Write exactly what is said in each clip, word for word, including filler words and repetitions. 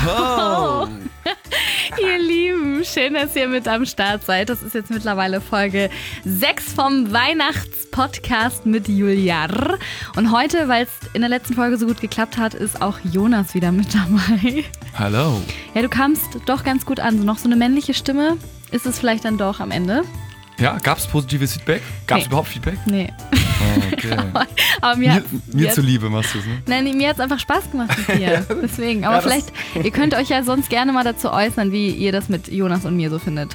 Oh. Ihr Lieben, schön, dass ihr mit am Start seid. Das ist jetzt mittlerweile Folge sechs vom Weihnachtspodcast mit Juliar. Und heute, weil es in der letzten Folge so gut geklappt hat, ist auch Jonas wieder mit dabei. Hallo. Ja, du kamst doch ganz gut an. So noch so eine männliche Stimme ist es vielleicht dann doch am Ende. Ja, gab es positives Feedback? Gab es Nee. überhaupt Feedback? Nee. Oh, okay. aber, aber mir, Mir, hat's- mir hat's- zuliebe machst du es, ne? Nein, mir hat es einfach Spaß gemacht mit dir. Deswegen. Aber Ja, das- vielleicht, ihr könnt euch ja sonst gerne mal dazu äußern, wie ihr das mit Jonas und mir so findet.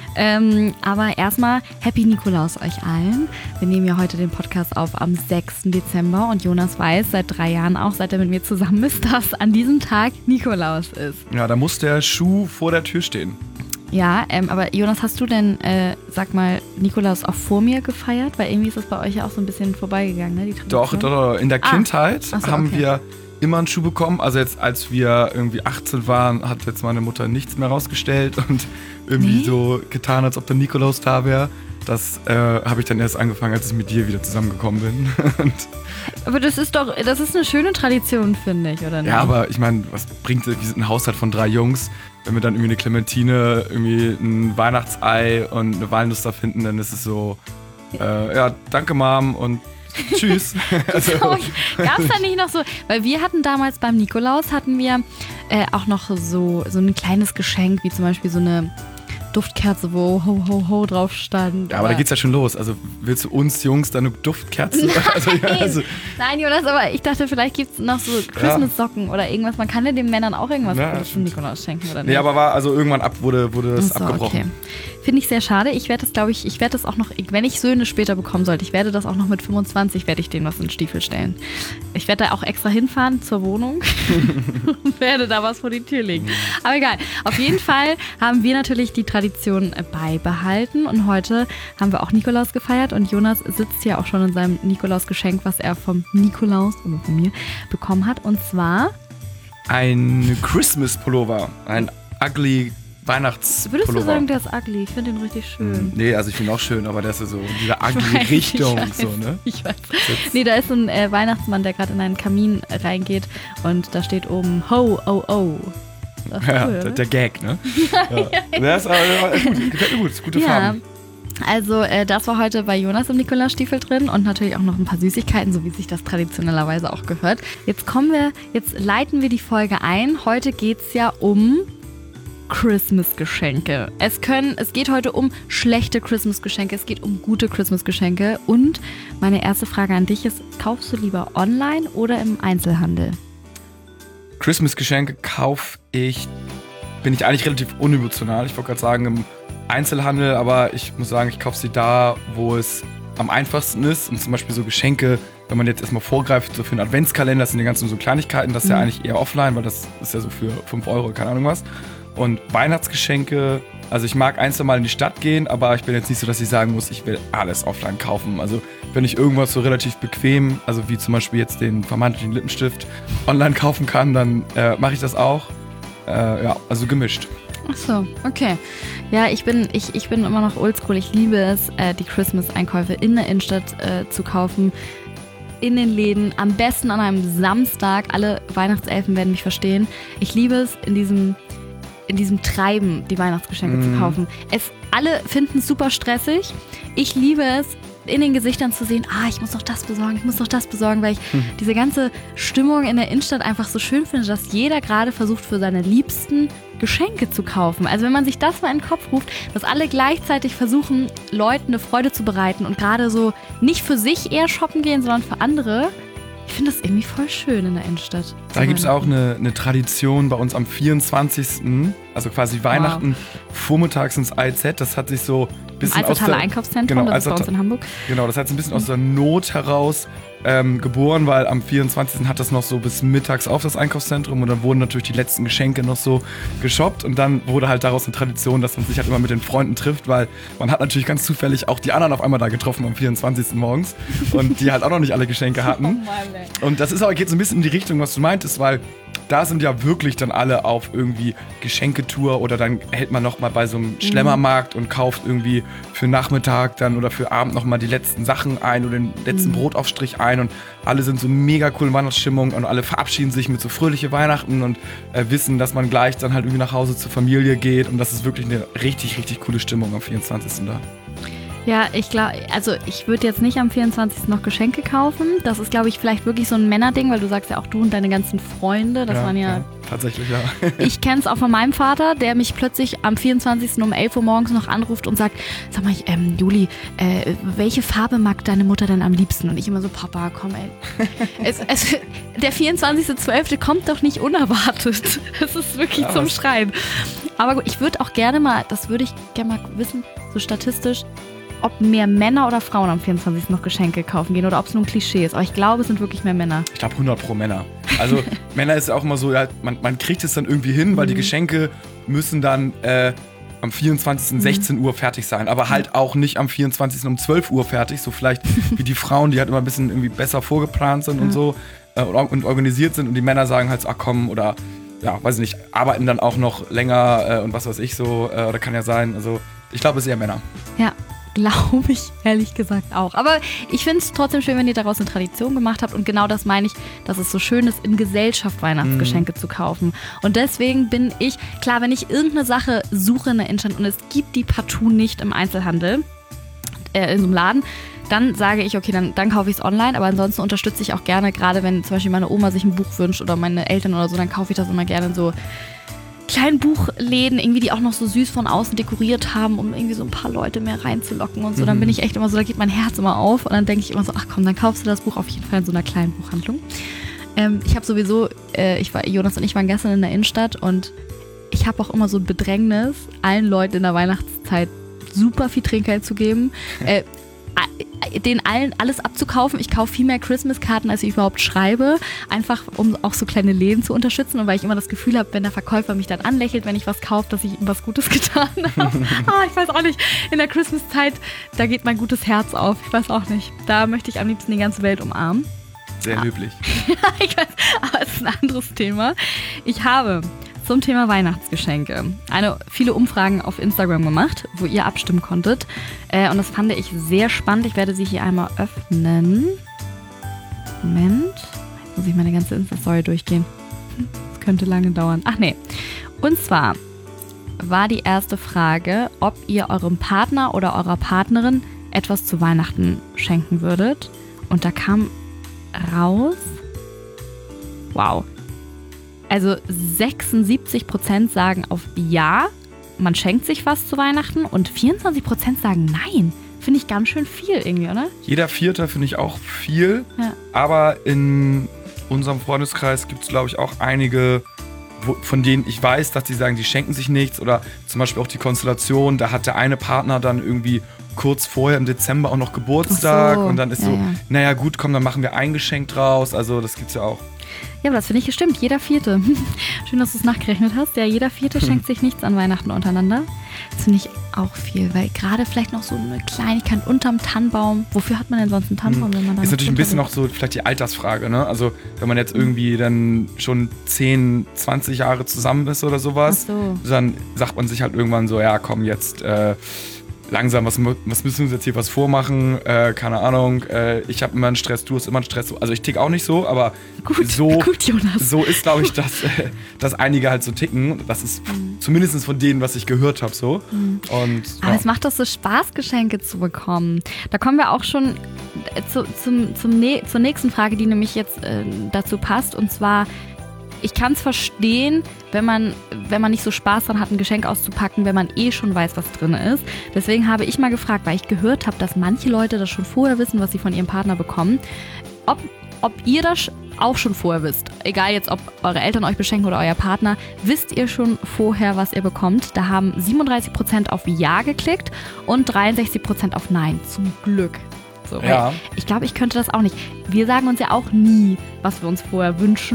Ähm, aber erstmal Happy Nikolaus euch allen. Wir nehmen ja heute den Podcast auf am sechsten Dezember und Jonas weiß seit drei Jahren auch, seit er mit mir zusammen ist, dass an diesem Tag Nikolaus ist. Ja, da muss der Schuh vor der Tür stehen. Ja, ähm, aber Jonas, hast du denn, äh, sag mal, Nikolaus auch vor mir gefeiert? Weil irgendwie ist das bei euch ja auch so ein bisschen vorbeigegangen, ne? Die Tradition. Doch, doch, doch. In der Ah. Kindheit Ach so, haben okay. wir immer einen Schuh bekommen. Also jetzt, als wir irgendwie achtzehn waren, hat jetzt meine Mutter nichts mehr rausgestellt und irgendwie Nee? so getan, als ob der Nikolaus da wäre. Das äh, habe ich dann erst angefangen, als ich mit dir wieder zusammengekommen bin. Und, Aber das ist doch, das ist eine schöne Tradition, finde ich, oder nicht? ja, aber ich meine, was bringt es? Wir sind ein Haushalt von drei Jungs. Wenn wir dann irgendwie eine Clementine, irgendwie ein Weihnachtsei und eine Walnuss da finden, dann ist es so, äh, ja, danke Mom und tschüss. Also, Gab es da nicht noch so, weil wir hatten damals beim Nikolaus, hatten wir äh, auch noch so, so ein kleines Geschenk, wie zum Beispiel so eine Duftkerze, wo Ho Ho Ho drauf stand. ja, aber da geht's ja schon los. Also willst du uns Jungs dann eine Duftkerze? Also, ja, also, Nein, Jonas, aber ich dachte, vielleicht gibt es noch so Christmas-Socken oder irgendwas. Man kann ja den Männern auch irgendwas Ja, Gutes zum stimmt. Nikolaus schenken, oder nicht? nee, aber war also irgendwann ab wurde, wurde das Ach so, abgebrochen. okay. Finde ich sehr schade. Ich werde das, glaube ich, ich werde das auch noch, wenn ich Söhne später bekommen sollte, ich werde das auch noch mit fünfundzwanzig, werde ich denen was in den Stiefel stellen. Ich werde da auch extra hinfahren zur Wohnung und werde da was vor die Tür legen. Aber egal. Auf jeden Fall haben wir natürlich die Tradition beibehalten und heute haben wir auch Nikolaus gefeiert und Jonas sitzt hier auch schon in seinem Nikolaus-Geschenk, was er vom Nikolaus, also von mir, bekommen hat. Und zwar, Ein Christmas-Pullover. Ein ugly Weihnachtspullover. würdest du sagen, der ist ugly? Ich finde den richtig schön. Nee, also ich finde ihn auch schön, aber der ist ja so in dieser Ich ugly weiß, Richtung. ich weiß, So, ne? Ich weiß. Nee, da ist so ein äh, Weihnachtsmann, der gerade in einen Kamin reingeht und da steht oben Ho, oh, oh. Das ist Ja, cool, der, oder? der Gag, ne? Ja. Der ist aber ja, gut, gefällt mir gut, ist gute Ja, Farben. also äh, das war heute bei Jonas im Nikolausstiefel drin und natürlich auch noch ein paar Süßigkeiten, so wie sich das traditionellerweise auch gehört. Jetzt kommen wir, jetzt leiten wir die Folge ein. Heute geht's ja um Christmas-Geschenke. Es können, es geht heute um schlechte Christmas-Geschenke, es geht um gute Christmas-Geschenke und meine erste Frage an dich ist, kaufst du lieber online oder im Einzelhandel? Christmas-Geschenke kaufe ich, bin ich eigentlich relativ unemotional. Ich wollte gerade sagen im Einzelhandel, aber ich muss sagen, ich kaufe sie da, wo es am einfachsten ist. Und zum Beispiel so Geschenke, wenn man jetzt erstmal vorgreift, so für einen Adventskalender, das sind die ganzen so Kleinigkeiten, das ist ja Mhm. eigentlich eher offline, weil das ist ja so für fünf Euro, keine Ahnung was. Und Weihnachtsgeschenke, also ich mag ein, zwei Mal in die Stadt gehen, aber ich bin jetzt nicht so, dass ich sagen muss, ich will alles offline kaufen. Also wenn ich irgendwas so relativ bequem, also wie zum Beispiel jetzt den vermeintlichen Lippenstift, online kaufen kann, dann äh, mache ich das auch. Äh, ja, also gemischt. Ach so, okay. Ja, ich bin, ich, ich bin immer noch oldschool. Ich liebe es, äh, die Christmas-Einkäufe in der Innenstadt äh, zu kaufen. In den Läden, am besten an einem Samstag. Alle Weihnachtselfen werden mich verstehen. Ich liebe es, in diesem, in diesem Treiben die Weihnachtsgeschenke Mm. zu kaufen. Es, alle finden es super stressig. Ich liebe es, in den Gesichtern zu sehen, ah, ich muss noch das besorgen, ich muss noch das besorgen, weil ich Hm. diese ganze Stimmung in der Innenstadt einfach so schön finde, dass jeder gerade versucht, für seine Liebsten Geschenke zu kaufen. Also wenn man sich das mal in den Kopf ruft, dass alle gleichzeitig versuchen, Leuten eine Freude zu bereiten und gerade so nicht für sich eher shoppen gehen, sondern für andere. Ich finde das irgendwie voll schön in der Innenstadt. Da gibt es auch eine, eine Tradition bei uns am vierundzwanzigsten Also quasi Weihnachten vormittags ins I Z. Das hat sich so ein Im bisschen aus Alstertaler der, Einkaufszentrum, genau, das ist bei uns Alstertal- in Hamburg. Genau, das hat sich ein bisschen aus der Not heraus ähm, geboren, weil am vierundzwanzigsten hat das noch so bis mittags auf, das Einkaufszentrum, und dann wurden natürlich die letzten Geschenke noch so geshoppt und dann wurde halt daraus eine Tradition, dass man sich halt immer mit den Freunden trifft, weil man hat natürlich ganz zufällig auch die anderen auf einmal da getroffen am vierundzwanzigsten morgens und die halt auch noch nicht alle Geschenke hatten. Und das ist aber, geht so ein bisschen in die Richtung, was du meintest, weil da sind ja wirklich dann alle auf irgendwie Geschenketour oder dann hält man nochmal bei so einem Schlemmermarkt und kauft irgendwie für Nachmittag dann oder für Abend nochmal die letzten Sachen ein oder den letzten mhm. Brotaufstrich ein und alle sind so mega cool in Weihnachtsstimmung und alle verabschieden sich mit so fröhliche Weihnachten und äh, wissen, dass man gleich dann halt irgendwie nach Hause zur Familie geht und das ist wirklich eine richtig, richtig coole Stimmung am vierundzwanzigsten da. Ja, ich glaube, also ich würde jetzt nicht am vierundzwanzigsten noch Geschenke kaufen. Das ist, glaube ich, vielleicht wirklich so ein Männerding, weil du sagst ja auch du und deine ganzen Freunde, das ja, waren ja... ja tatsächlich, ja. Ich kenne es auch von meinem Vater, der mich plötzlich am vierundzwanzigsten um elf Uhr morgens noch anruft und sagt, sag mal, ähm, Juli, äh, welche Farbe mag deine Mutter denn am liebsten? Und ich immer so, Papa, komm ey. es, es, der vierundzwanzigster zwölfte kommt doch nicht unerwartet. Das ist wirklich ja, zum was? Schreien. Aber gut, ich würde auch gerne mal, das würde ich gerne mal wissen, so statistisch, ob mehr Männer oder Frauen am vierundzwanzigsten noch Geschenke kaufen gehen oder ob es nur ein Klischee ist. Aber ich glaube, es sind wirklich mehr Männer. Ich glaube hundert pro Männer. Also Männer ist ja auch immer so, ja, man, man kriegt es dann irgendwie hin, weil mhm. die Geschenke müssen dann äh, am vierundzwanzigsten um sechzehn Uhr fertig sein. Aber halt auch nicht am vierundzwanzigsten um zwölf Uhr fertig. So vielleicht wie die Frauen, die halt immer ein bisschen irgendwie besser vorgeplant sind ja. und so äh, und organisiert sind. Und die Männer sagen halt so, ach komm, oder ja, weiß ich nicht, arbeiten dann auch noch länger äh, und was weiß ich so. Äh, oder kann ja sein. Also ich glaube, es ist eher Männer. Ja. Glaube ich ehrlich gesagt auch. Aber ich finde es trotzdem schön, wenn ihr daraus eine Tradition gemacht habt. Und genau das meine ich, dass es so schön ist, in Gesellschaft Weihnachtsgeschenke mm. zu kaufen. Und deswegen bin ich, klar, wenn ich irgendeine Sache suche in der Innenstadt und es gibt die partout nicht im Einzelhandel, äh, in so einem Laden, dann sage ich, okay, dann, dann kaufe ich es online. Aber ansonsten unterstütze ich auch gerne, gerade wenn zum Beispiel meine Oma sich ein Buch wünscht oder meine Eltern oder so, dann kaufe ich das immer gerne in so kleinen Buchläden, irgendwie, die auch noch so süß von außen dekoriert haben, um irgendwie so ein paar Leute mehr reinzulocken und so. Mhm. Dann bin ich echt immer so, da geht mein Herz immer auf und dann denke ich immer so, ach komm, dann kaufst du das Buch auf jeden Fall in so einer kleinen Buchhandlung. Ähm, ich habe sowieso, äh, ich war, Jonas und ich waren gestern in der Innenstadt und ich habe auch immer so ein Bedrängnis, allen Leuten in der Weihnachtszeit super viel Trinkgeld zu geben. Äh, den allen alles abzukaufen. Ich kaufe viel mehr Christmas-Karten, als ich überhaupt schreibe. Einfach, um auch so kleine Läden zu unterstützen und weil ich immer das Gefühl habe, wenn der Verkäufer mich dann anlächelt, wenn ich was kaufe, dass ich ihm was Gutes getan habe. ah, ich weiß auch nicht. In der Christmas-Zeit, da geht mein gutes Herz auf. Ich weiß auch nicht. Da möchte ich am liebsten die ganze Welt umarmen. Sehr ah. löblich. ich weiß, aber es ist ein anderes Thema. Ich habe zum Thema Weihnachtsgeschenke eine, viele Umfragen auf Instagram gemacht, wo ihr abstimmen konntet. Äh, und das fand ich sehr spannend. Ich werde sie hier einmal öffnen. Moment. Jetzt muss ich meine ganze Insta-Story durchgehen. Das könnte lange dauern. Ach nee. Und zwar war die erste Frage, ob ihr eurem Partner oder eurer Partnerin etwas zu Weihnachten schenken würdet. Und da kam raus, wow, also sechsundsiebzig Prozent sagen auf Ja, man schenkt sich was zu Weihnachten und vierundzwanzig Prozent sagen Nein. Finde ich ganz schön viel irgendwie, oder? Jeder Vierte finde ich auch viel, ja. aber in unserem Freundeskreis gibt es, glaube ich, auch einige, wo, von denen ich weiß, dass die sagen, die schenken sich nichts oder zum Beispiel auch die Konstellation, da hat der eine Partner dann irgendwie kurz vorher im Dezember auch noch Geburtstag so. Und dann ist ja, so, ja. naja gut, komm, dann machen wir ein Geschenk draus, also das gibt's ja auch. Ja, aber das finde ich gestimmt. Jeder Vierte. Schön, dass du es nachgerechnet hast. Ja, jeder Vierte schenkt sich nichts an Weihnachten untereinander. Das finde ich auch viel, weil gerade vielleicht noch so eine Kleinigkeit unterm Tannenbaum. Wofür hat man denn sonst einen Tannenbaum, wenn man da ist natürlich ein bisschen auch so vielleicht die Altersfrage, ne? Also wenn man jetzt irgendwie dann schon zehn, zwanzig Jahre zusammen ist oder sowas, so. Dann sagt man sich halt irgendwann so, ja komm jetzt äh, langsam, was, was müssen wir uns jetzt hier was vormachen? Äh, keine Ahnung, äh, ich habe immer einen Stress, du hast immer einen Stress. Also ich tick auch nicht so, aber gut, so, gut, Jonas. so ist, glaube ich, dass, äh, dass einige halt so ticken. Das ist mhm. zumindest von denen, was ich gehört habe, so. Mhm. Und, aber ja. es macht doch so Spaß, Geschenke zu bekommen. Da kommen wir auch schon zu, zum, zum ne- zur nächsten Frage, die nämlich jetzt äh, dazu passt. Und zwar, ich kann es verstehen, wenn man, wenn man nicht so Spaß dran hat, ein Geschenk auszupacken, wenn man eh schon weiß, was drin ist. Deswegen habe ich mal gefragt, weil ich gehört habe, dass manche Leute das schon vorher wissen, was sie von ihrem Partner bekommen, ob, ob ihr das auch schon vorher wisst. Egal jetzt, ob eure Eltern euch beschenken oder euer Partner, wisst ihr schon vorher, was ihr bekommt. Da haben siebenunddreißig Prozent auf Ja geklickt und dreiundsechzig Prozent auf Nein. Zum Glück. So, ja. Ich glaube, ich könnte das auch nicht. Wir sagen uns ja auch nie, was wir uns vorher wünschen.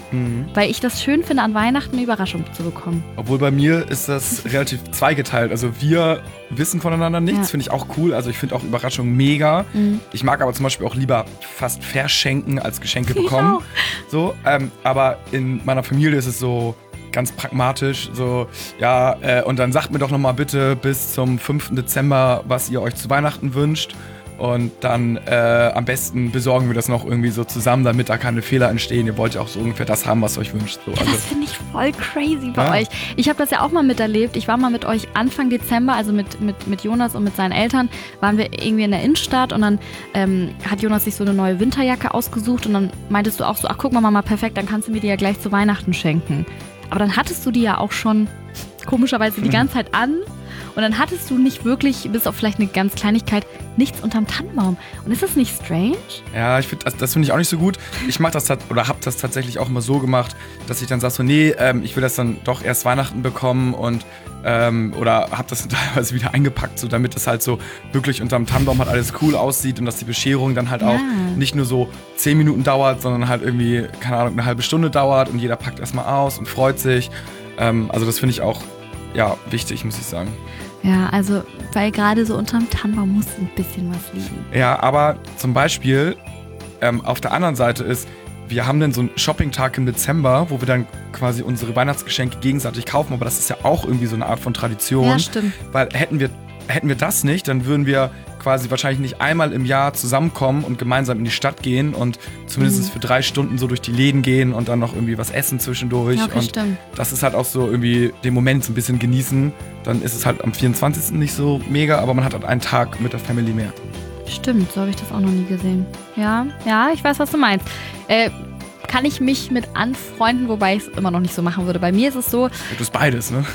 Mhm. Weil ich das schön finde, an Weihnachten eine Überraschung zu bekommen. Obwohl bei mir ist das relativ zweigeteilt. Also wir wissen voneinander nichts, ja. finde ich auch cool. Also ich finde auch Überraschungen mega. Mhm. Ich mag aber zum Beispiel auch lieber fast verschenken als Geschenke bekommen. So, ähm, aber in meiner Familie ist es so ganz pragmatisch, so, ja, äh, und dann sagt mir doch nochmal bitte bis zum fünften Dezember, was ihr euch zu Weihnachten wünscht. Und dann äh, am besten besorgen wir das noch irgendwie so zusammen, damit da keine Fehler entstehen. Ihr wollt ja auch so ungefähr das haben, was ihr euch wünscht. So, ja, also. Das finde ich voll crazy bei ja. euch. Ich habe das ja auch mal miterlebt. Ich war mal mit euch Anfang Dezember, also mit, mit, mit Jonas und mit seinen Eltern, waren wir irgendwie in der Innenstadt und dann ähm, hat Jonas sich so eine neue Winterjacke ausgesucht und dann meintest du auch so, ach guck mal Mama, perfekt, dann kannst du mir die ja gleich zu Weihnachten schenken. Aber dann hattest du die ja auch schon komischerweise die ganze Zeit an. Und dann hattest du nicht wirklich, bis auf vielleicht eine ganz Kleinigkeit, nichts unterm Tannenbaum. Und ist das nicht strange? Ja, ich find, das, das finde ich auch nicht so gut. Ich mache das oder habe das tatsächlich auch immer so gemacht, dass ich dann sage so, nee, ähm, ich will das dann doch erst Weihnachten bekommen und ähm, oder habe das teilweise wieder eingepackt, so damit es halt so wirklich unterm Tannenbaum halt alles cool aussieht und dass die Bescherung dann halt ja. auch nicht nur so zehn Minuten dauert, sondern halt irgendwie, keine Ahnung, eine halbe Stunde dauert und jeder packt erstmal aus und freut sich. Ähm, also das finde ich auch ja, wichtig, muss ich sagen. Ja, also, weil gerade so unterm Tannenbaum muss ein bisschen was liegen. Ja, aber zum Beispiel ähm, auf der anderen Seite ist, wir haben dann so einen Shopping-Tag im Dezember, wo wir dann quasi unsere Weihnachtsgeschenke gegenseitig kaufen, aber das ist ja auch irgendwie so eine Art von Tradition. Ja, stimmt. Weil hätten wir, hätten wir das nicht, dann würden wir quasi wahrscheinlich nicht einmal im Jahr zusammenkommen und gemeinsam in die Stadt gehen und zumindest mhm. für drei Stunden so durch die Läden gehen und dann noch irgendwie was essen zwischendurch. Ja, okay, und stimmt. Das ist halt auch so irgendwie den Moment so ein bisschen genießen. Dann ist es halt am vierundzwanzigsten nicht so mega, aber man hat halt einen Tag mit der Family mehr. Stimmt, so habe ich das auch noch nie gesehen. Ja, ja, ich weiß, was du meinst. Äh, kann ich mich mit anfreunden, wobei ich es immer noch nicht so machen würde. Bei mir ist es so... Du bist beides, ne?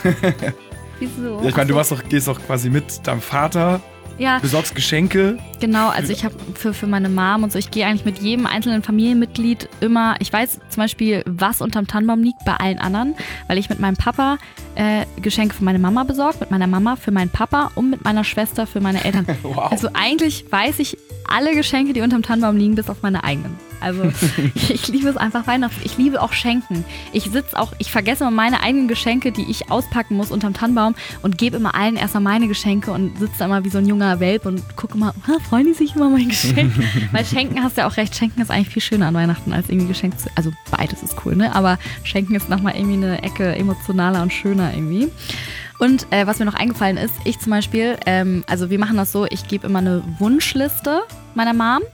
Wieso? Ja, ich meine, du machst doch, gehst doch quasi mit deinem Vater... Ja. Besorgst Geschenke? Genau, also ich habe für, für meine Mom und so, ich gehe eigentlich mit jedem einzelnen Familienmitglied immer, ich weiß zum Beispiel, was unterm Tannenbaum liegt bei allen anderen, weil ich mit meinem Papa äh, Geschenke für meine Mama besorgt, mit meiner Mama für meinen Papa und mit meiner Schwester für meine Eltern. Wow. Also eigentlich weiß ich alle Geschenke, die unterm Tannenbaum liegen, bis auf meine eigenen. Also ich liebe es einfach Weihnachten. Ich liebe auch Schenken. Ich sitze auch, ich vergesse immer meine eigenen Geschenke, die ich auspacken muss unterm Tannenbaum und gebe immer allen erstmal meine Geschenke und sitze da immer wie so ein junger Welp und gucke mal, freuen die sich über mein Geschenk? Weil Schenken hast du ja auch recht, Schenken ist eigentlich viel schöner an Weihnachten als irgendwie Geschenk zu, also beides ist cool, ne? Aber Schenken ist nochmal irgendwie eine Ecke emotionaler und schöner irgendwie. Und äh, was mir noch eingefallen ist, ich zum Beispiel, ähm, also wir machen das so, ich gebe immer eine Wunschliste meiner Mom.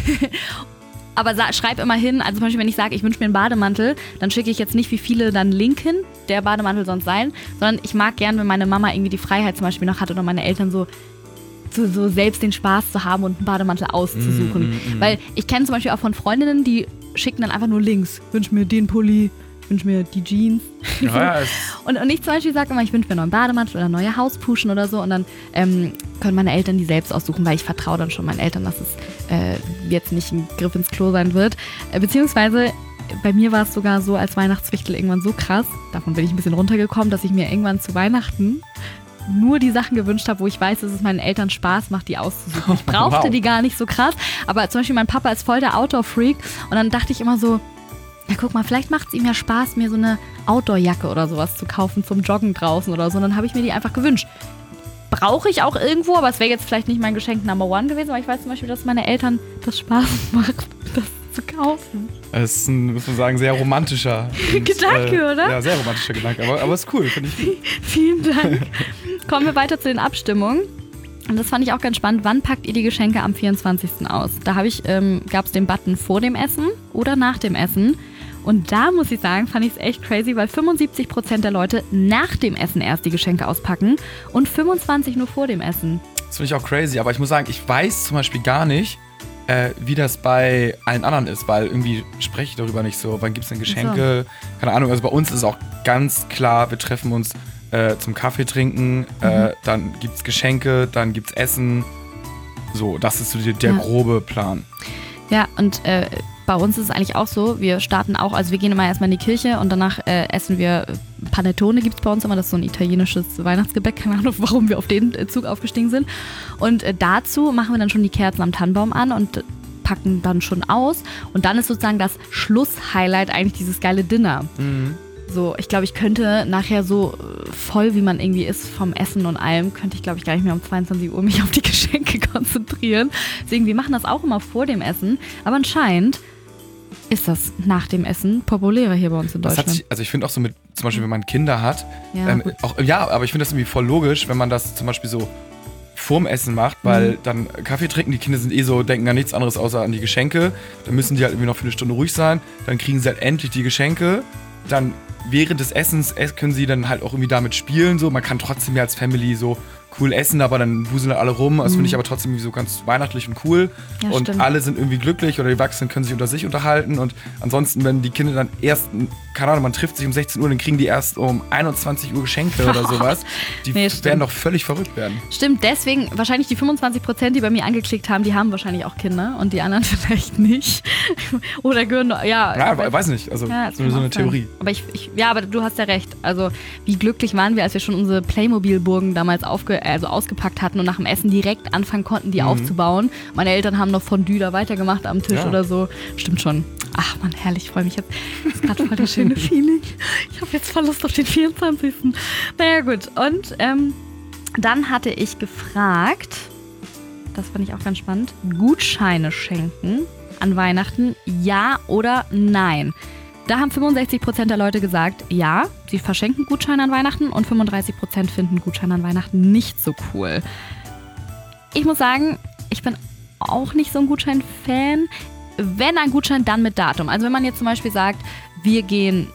Aber schreib immer hin, also zum Beispiel, wenn ich sage, ich wünsche mir einen Bademantel, dann schicke ich jetzt nicht, wie viele dann Link hin, der Bademantel sonst sein, sondern ich mag gern, wenn meine Mama irgendwie die Freiheit zum Beispiel noch hat oder meine Eltern so, so, so selbst den Spaß zu haben und einen Bademantel auszusuchen. Mm, mm, mm. Weil ich kenne zum Beispiel auch von Freundinnen, die schicken dann einfach nur Links. Wünsch mir den Pulli, wünsch mir die Jeans. Ja, und, und ich zum Beispiel sage immer, ich wünsche mir einen neuen Bademantel oder neue Hauspuschen oder so und dann ähm, können meine Eltern die selbst aussuchen, weil ich vertraue dann schon meinen Eltern, dass es äh, jetzt nicht ein Griff ins Klo sein wird. Äh, beziehungsweise bei mir war es sogar so als Weihnachtswichtel irgendwann so krass, davon bin ich ein bisschen runtergekommen, dass ich mir irgendwann zu Weihnachten nur die Sachen gewünscht habe, wo ich weiß, dass es meinen Eltern Spaß macht, die auszusuchen. Ich brauchte wow. die gar nicht so krass, aber zum Beispiel mein Papa ist voll der Outdoor-Freak und dann dachte ich immer so, ja guck mal, vielleicht macht es ihm ja Spaß, mir so eine Outdoor-Jacke oder sowas zu kaufen zum Joggen draußen oder so. Und dann habe ich mir die einfach gewünscht. Brauche ich auch irgendwo, aber es wäre jetzt vielleicht nicht mein Geschenk Number One gewesen, aber ich weiß zum Beispiel, dass meine Eltern das Spaß macht, das zu kaufen. Das ist ein, muss man sagen, sehr romantischer und, Gedanke, äh, oder? Ja, sehr romantischer Gedanke, aber, aber ist cool, finde ich. Vielen Dank. Kommen wir weiter zu den Abstimmungen. Und das fand ich auch ganz spannend. Wann packt ihr die Geschenke am vierundzwanzigsten aus? Da habe ich, ähm, gab es den Button vor dem Essen oder nach dem Essen. Und da muss ich sagen, fand ich es echt crazy, weil fünfundsiebzig Prozent der Leute nach dem Essen erst die Geschenke auspacken und fünfundzwanzig nur vor dem Essen. Das finde ich auch crazy, aber ich muss sagen, ich weiß zum Beispiel gar nicht, äh, wie das bei allen anderen ist, weil irgendwie spreche ich darüber nicht so. Wann gibt es denn Geschenke? So. Keine Ahnung, also bei uns ist es auch ganz klar, wir treffen uns äh, zum Kaffee trinken, mhm. äh, dann gibt es Geschenke, dann gibt es Essen. So, das ist so der, der ja. grobe Plan. Ja, und äh, bei uns ist es eigentlich auch so, wir starten auch, also wir gehen immer erstmal in die Kirche und danach äh, essen wir Panettone, gibt es bei uns immer, das ist so ein italienisches Weihnachtsgebäck, keine Ahnung, warum wir auf den Zug aufgestiegen sind. Und äh, dazu machen wir dann schon die Kerzen am Tannenbaum an und packen dann schon aus. Und dann ist sozusagen das Schlusshighlight eigentlich dieses geile Dinner. Mhm. So, ich glaube, ich könnte nachher so voll, wie man irgendwie ist vom Essen und allem, könnte ich, glaube ich, gar nicht mehr um zweiundzwanzig Uhr mich auf die Geschenke konzentrieren. Deswegen, wir machen das auch immer vor dem Essen. Aber anscheinend ist das nach dem Essen populärer hier bei uns in Das Deutschland. hat sich, also ich finde auch so mit, zum Beispiel, wenn man Kinder hat, Ja, ähm, gut. auch, ja, aber ich finde das irgendwie voll logisch, wenn man das zum Beispiel so vorm Essen macht, weil Mhm. dann Kaffee trinken, die Kinder sind eh so, denken an nichts anderes außer an die Geschenke, dann müssen die halt irgendwie noch für eine Stunde ruhig sein, dann kriegen sie halt endlich die Geschenke, dann während des Essens es- können sie dann halt auch irgendwie damit spielen, so, man kann trotzdem ja als Family so cool essen, aber dann wuseln alle rum, das Mhm. finde ich aber trotzdem irgendwie so ganz weihnachtlich und cool Ja, und stimmt. alle sind irgendwie glücklich oder die Erwachsenen können sich unter sich unterhalten und ansonsten, wenn die Kinder dann erst, keine Ahnung, man trifft sich um sechzehn Uhr, dann kriegen die erst um einundzwanzig Uhr Geschenke oder sowas, die Nee, werden stimmt. doch völlig verrückt werden. Stimmt, deswegen wahrscheinlich die fünfundzwanzig Prozent, die bei mir angeklickt haben, die haben wahrscheinlich auch Kinder und die anderen vielleicht nicht. Oder gehören, ja. Ja, we- weiß nicht, also Ja, das so, kann so auch eine sein. Theorie. Aber ich, ich, ja, aber du hast ja recht. Also wie glücklich waren wir, als wir schon unsere Playmobil-Burgen damals aufge, also ausgepackt hatten und nach dem Essen direkt anfangen konnten, die Mhm. aufzubauen. Meine Eltern haben noch Fondue da weitergemacht am Tisch Ja. oder so. Stimmt schon. Ach man, herrlich, ich freue mich jetzt. Das ist gerade voll das schöne Feeling. Ich habe jetzt voll Lust auf den vierundzwanzigsten Naja gut, und ähm, dann hatte ich gefragt, das fand ich auch ganz spannend, Gutscheine schenken an Weihnachten, ja oder nein? Da haben fünfundsechzig Prozent der Leute gesagt, ja, sie verschenken Gutscheine an Weihnachten und fünfunddreißig Prozent finden Gutscheine an Weihnachten nicht so cool. Ich muss sagen, ich bin auch nicht so ein Gutschein-Fan. Wenn ein Gutschein, dann mit Datum. Also wenn man jetzt zum Beispiel sagt, wir gehen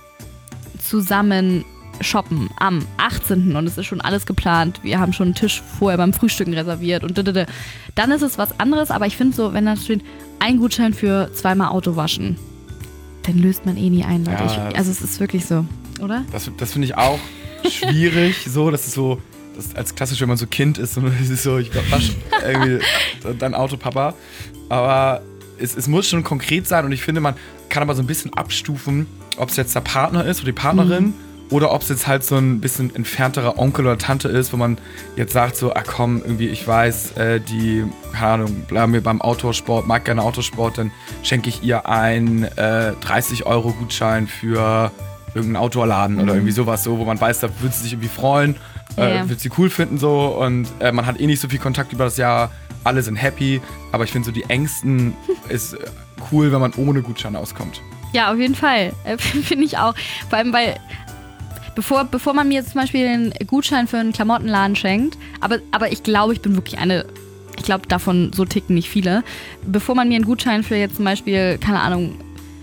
zusammen shoppen am achtzehnten und es ist schon alles geplant, wir haben schon einen Tisch vorher beim Frühstücken reserviert und ddd. Dann ist es was anderes, aber ich finde so, wenn da steht, ein Gutschein für zweimal Auto waschen, dann löst man eh nie ein, Leute. Ja, ich, das- also es ist wirklich so, oder? Das, das finde ich auch schwierig, so, das ist so, das ist als klassisch, wenn man so Kind ist und es ist so, ich wasche irgendwie dein Auto, Papa. Aber es, es muss schon konkret sein und ich finde, man kann aber so ein bisschen abstufen, ob es jetzt der Partner ist oder die Partnerin Mhm. oder ob es jetzt halt so ein bisschen entfernterer Onkel oder Tante ist, wo man jetzt sagt so, ah komm, irgendwie, ich weiß, äh, die, keine Ahnung, bleiben wir beim Autosport, mag gerne Autosport, dann schenke ich ihr einen äh, dreißig Euro Gutschein für irgendeinen Outdoor-Laden oder irgendwie sowas, so, wo man weiß, da würde sie sich irgendwie freuen, Ja, äh, ja. wird sie cool finden so und äh, man hat eh nicht so viel Kontakt über das Jahr, alle sind happy, aber ich finde so die Ängsten ist äh, cool, wenn man ohne Gutschein auskommt. Ja, auf jeden Fall. Äh, Finde ich auch. Vor allem, weil bevor, bevor man mir jetzt zum Beispiel einen Gutschein für einen Klamottenladen schenkt, aber, aber ich glaube, ich bin wirklich eine, ich glaube, davon so ticken nicht viele. Bevor man mir einen Gutschein für jetzt zum Beispiel, keine Ahnung,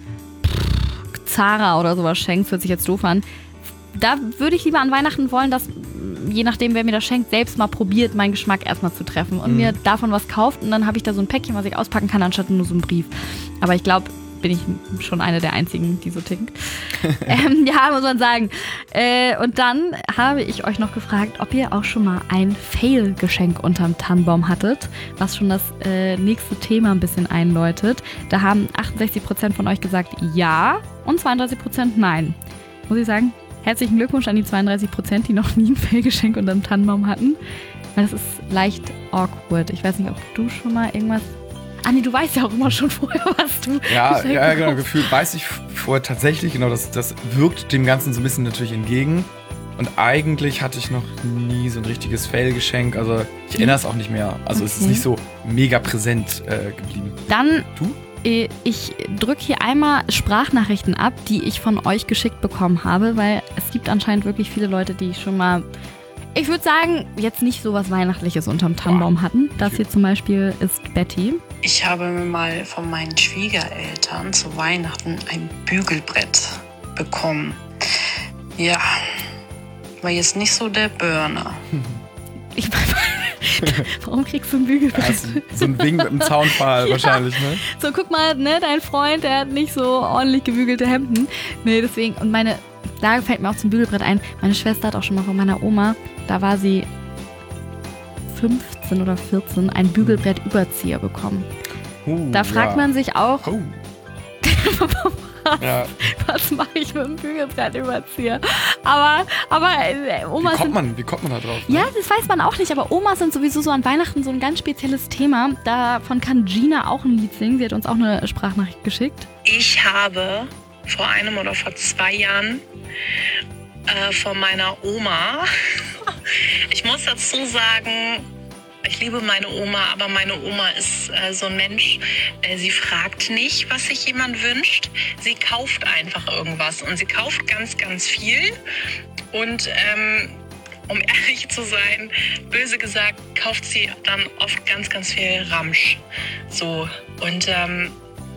pff, Zara oder sowas schenkt, das hört sich jetzt doof an, da würde ich lieber an Weihnachten wollen, dass, je nachdem, wer mir das schenkt, selbst mal probiert, meinen Geschmack erstmal zu treffen und Mhm. mir davon was kauft und dann habe ich da so ein Päckchen, was ich auspacken kann, anstatt nur so einen Brief. Aber ich glaube, bin ich schon eine der einzigen, die so tickt. ähm, ja, muss man sagen. Äh, und dann habe ich euch noch gefragt, ob ihr auch schon mal ein Fail-Geschenk unterm Tannenbaum hattet, was schon das äh, nächste Thema ein bisschen einläutet. Da haben achtundsechzig Prozent von euch gesagt ja und zweiunddreißig Prozent nein. Muss ich sagen, herzlichen Glückwunsch an die zweiunddreißig Prozent, die noch nie ein Fail-Geschenk unterm Tannenbaum hatten. Weil das ist leicht awkward. Ich weiß nicht, ob du schon mal irgendwas... Ah nee, du weißt ja auch immer schon vorher, was du Ja, geschenkt ja, genau, bekommst. gefühlt weiß ich vorher tatsächlich, genau, das, das wirkt dem Ganzen so ein bisschen natürlich entgegen. Und eigentlich hatte ich noch nie so ein richtiges Fail-Geschenk, also ich erinnere es auch nicht mehr. Also es ist Okay. nicht so mega präsent äh, geblieben. Dann, Du? äh, ich drücke hier einmal Sprachnachrichten ab, die ich von euch geschickt bekommen habe, weil es gibt anscheinend wirklich viele Leute, die schon mal, ich würde sagen, jetzt nicht so was Weihnachtliches unterm Tannenbaum hatten. Das hier zum Beispiel ist Betty. Ich habe mir mal von meinen Schwiegereltern zu Weihnachten ein Bügelbrett bekommen. Ja, war jetzt nicht so der Burner. Ich, warum kriegst du ein Bügelbrett? Also, so ein Ding mit einem Zaunpfahl Ja. wahrscheinlich, ne? So, guck mal, ne, dein Freund, der hat nicht so ordentlich gebügelte Hemden. Nee, deswegen, und meine, da fällt mir auch zum Bügelbrett ein, meine Schwester hat auch schon mal von meiner Oma, da war sie fünfzehn oder vierzehn, ein Bügelbrett-Überzieher bekommen. Uh, Da fragt ja. man sich auch, Oh. was, Ja. was mache ich mit dem Bügelbrettüberzieher? Aber, aber äh, Wie Omas kommt sind... man, wie kommt man da drauf? Ne? Ja, das weiß man auch nicht, aber Omas sind sowieso so an Weihnachten so ein ganz spezielles Thema. Davon kann Gina auch ein Lied singen. Sie hat uns auch eine Sprachnachricht geschickt. Ich habe vor einem oder vor zwei Jahren äh, von meiner Oma, ich muss dazu sagen, ich liebe meine Oma, aber meine Oma ist äh, so ein Mensch, äh, sie fragt nicht, was sich jemand wünscht. Sie kauft einfach irgendwas und sie kauft ganz, ganz viel. Und ähm, um ehrlich zu sein, böse gesagt, kauft sie dann oft ganz, ganz viel Ramsch. So. Und ähm,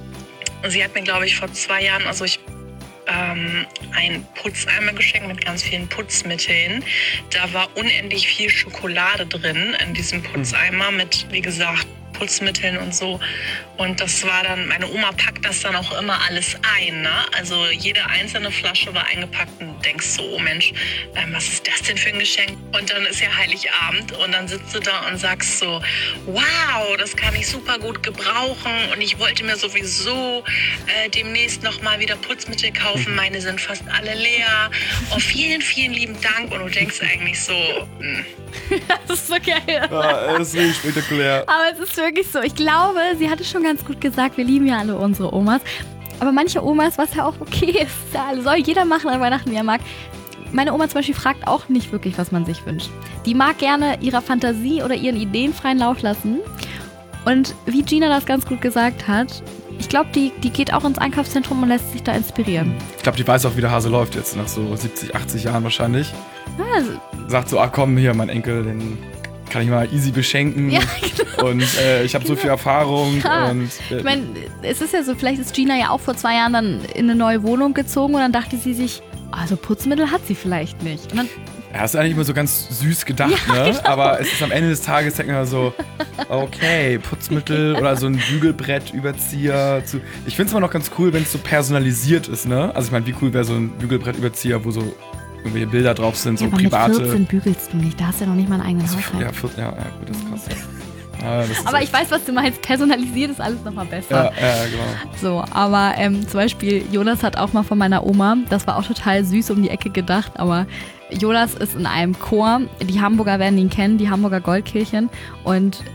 sie hat mir, glaube ich, vor zwei Jahren, also ich ähm, einen Putzeimer geschenkt mit ganz vielen Putzmitteln. Da war unendlich viel Schokolade drin in diesem Putzeimer mit, wie gesagt, Putzmitteln und so. Und das war dann, meine Oma packt das dann auch immer alles ein, ne? Also jede einzelne Flasche war eingepackt und du denkst so, oh Mensch, ähm, was ist das denn für ein Geschenk? Und dann ist ja Heiligabend und dann sitzt du da und sagst so, wow, das kann ich super gut gebrauchen und ich wollte mir sowieso äh, demnächst nochmal wieder Putzmittel kaufen. Meine sind fast alle leer. Oh, vielen, vielen lieben Dank. Und du denkst eigentlich so, mh. Das ist so geil. Ja, das ist richtig spektakulär. Aber es ist wirklich so. Ich glaube, sie hatte schon ganz gut gesagt, wir lieben ja alle unsere Omas. Aber manche Omas, was ja auch okay ist, ja, soll jeder machen an Weihnachten, wie er mag. Meine Oma zum Beispiel fragt auch nicht wirklich, was man sich wünscht. Die mag gerne ihrer Fantasie oder ihren Ideen freien Lauf lassen. Und wie Gina das ganz gut gesagt hat, ich glaube, die, die geht auch ins Einkaufszentrum und lässt sich da inspirieren. Ich glaube, die weiß auch, wie der Hase läuft jetzt, nach so siebzig, achtzig Jahren wahrscheinlich. Ja, also, Sagt so, ach komm, hier, mein Enkel, den kann ich mal easy beschenken. Ja, genau. Und äh, ich habe so viel Erfahrung. Ja. Und, äh, ich meine, es ist ja so, vielleicht ist Gina ja auch vor zwei Jahren dann in eine neue Wohnung gezogen und dann dachte sie sich, also Putzmittel hat sie vielleicht nicht. Und dann, ja, ist eigentlich immer so ganz süß gedacht, Ja, ne? genau. Aber es ist am Ende des Tages, denkt man so, okay, Putzmittel oder so ein Bügelbrettüberzieher. Zu ich finde es immer noch ganz cool, wenn es so personalisiert ist, ne? Also ich meine, wie cool wäre so ein Bügelbrettüberzieher, wo so irgendwelche Bilder drauf sind, so ja, aber private. mit vierzehn bügelst du nicht, da hast du ja noch nicht mal einen eigenen Also, Haushalt. ja, vier, ja, ja, gut, das ist krass. Ja, das ist Aber echt- ich weiß, was du meinst. Personalisiert ist alles nochmal besser. Ja, ja, genau. So, aber ähm, zum Beispiel Jonas hat auch mal von meiner Oma, das war auch total süß um die Ecke gedacht, aber Jonas ist in einem Chor, die Hamburger werden ihn kennen, die Hamburger Goldkirchen, und